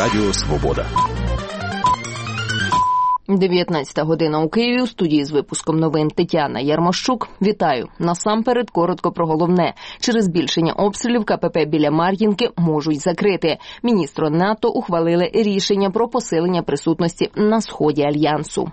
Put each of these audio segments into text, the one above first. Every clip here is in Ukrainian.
Радіо Свобода. 19 година у Києві. У студії з випуском новин Тетяна Ярмощук. Вітаю. Насамперед, коротко про головне. Через збільшення обстрілів КПП біля Мар'їнки можуть закрити. Міністри НАТО ухвалили рішення про посилення присутності на сході Альянсу.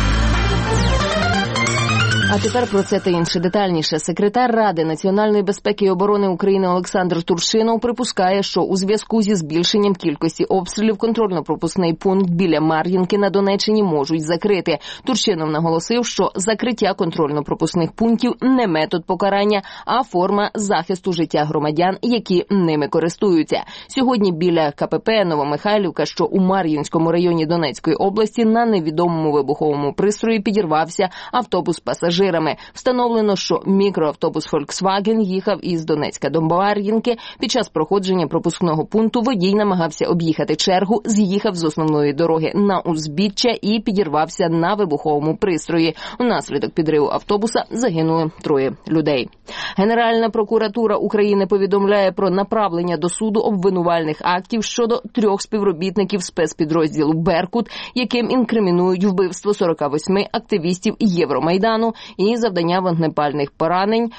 А тепер про це та інше детальніше. Секретар Ради національної безпеки і оборони України Олександр Турчинов припускає, що у зв'язку зі збільшенням кількості обстрілів контрольно-пропускний пункт біля Мар'їнки на Донеччині можуть закрити. Турчинов наголосив, що закриття контрольно-пропускних пунктів не метод покарання, а форма захисту життя громадян, які ними користуються. Сьогодні біля КПП Новомихайлівка, що у Мар'їнському районі Донецької області, на невідомому вибуховому пристрої підірвався автобус пасажирів. Встановлено, що мікроавтобус Volkswagen їхав із Донецька до Мар'їнки. Під час проходження пропускного пункту водій намагався об'їхати чергу, з'їхав з основної дороги на узбіччя і підірвався на вибуховому пристрої. Унаслідок підриву автобуса загинули 3 людей. Генеральна прокуратура України повідомляє про направлення до суду обвинувальних актів щодо 3 співробітників спецпідрозділу «Беркут», яким інкримінують вбивство 48 активістів Євромайдану і завдання вогнепальних поранень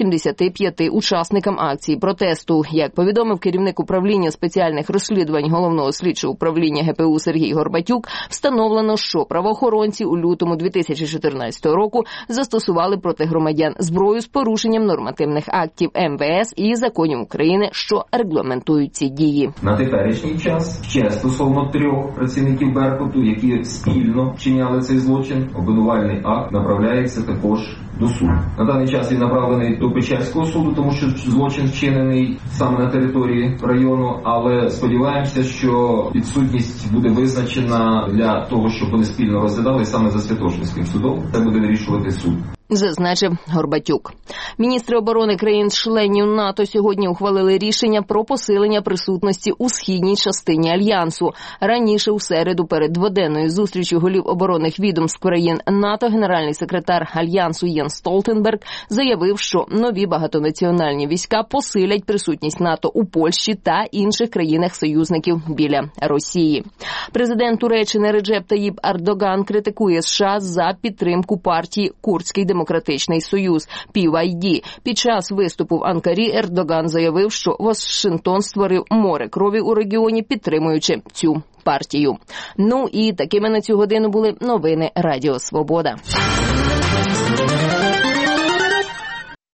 85 учасникам акції протесту. Як повідомив керівник управління спеціальних розслідувань Головного слідчого управління ГПУ Сергій Горбатюк, встановлено, що правоохоронці у лютому 2014 року застосували проти громадян зброю з порушенням нормативних актів МВС і законів України, що регламентують ці дії. На теперішній час ще стосовно 3 працівників Беркуту, які спільно вчиняли цей злочин, обвинувальний акт направляється також до суду. На даний час він направлений до Печерського суду, тому що злочин вчинений саме на території району, але сподіваємося, що підсудність буде визначена для того, щоб вони спільно розглядали саме за Святошинським судом. Це буде вирішувати суд. Зазначив Горбатюк. Міністри оборони країн-членів НАТО сьогодні ухвалили рішення про посилення присутності у східній частині Альянсу. Раніше у середу перед дводенною зустрічю голів оборонних відомств країн НАТО генеральний секретар Альянсу Єнс Столтенберг заявив, що нові багатонаціональні війська посилять присутність НАТО у Польщі та інших країнах-союзників біля Росії. Президент Туреччини Реджеп Таїп Ердоган критикує США за підтримку партії Курдський демократичний союз (PYD). Під час виступу в Анкарі Ердоган заявив, що Вашингтон створив море крові у регіоні, підтримуючи цю партію. Ну і такими на цю годину були новини Радіо Свобода.